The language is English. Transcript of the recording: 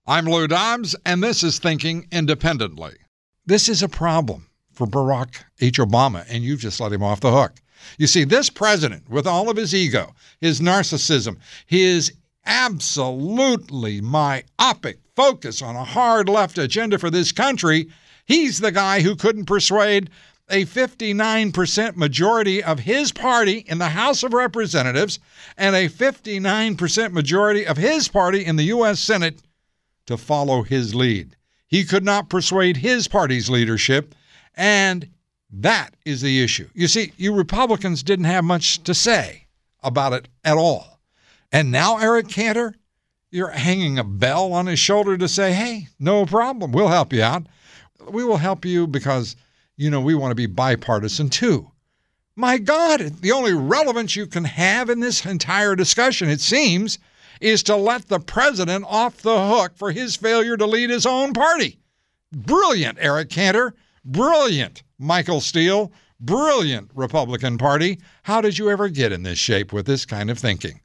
I'm Lou Dobbs, and this is Thinking Independently. This is a problem for Barack H. Obama, and you've just let him off the hook. You see, this president, with all of his ego, his narcissism, his absolutely myopic focus on a hard left agenda for this country, he's the guy who couldn't persuade a 59% majority of his party in the House of Representatives and a 59% majority of his party in the U.S. Senate to follow his lead. He could not persuade his party's leadership, and that is the issue. You see, you Republicans didn't have much to say about it at all. And now, Eric Cantor, you're hanging a bell on his shoulder to say, hey, no problem, we'll help you out. We will help you because, we want to be bipartisan too. My God, the only relevance you can have in this entire discussion, it seems, is to let the president off the hook for his failure to lead his own party. Brilliant, Eric Cantor. Brilliant, Michael Steele. Brilliant, Republican Party. How did you ever get in this shape with this kind of thinking?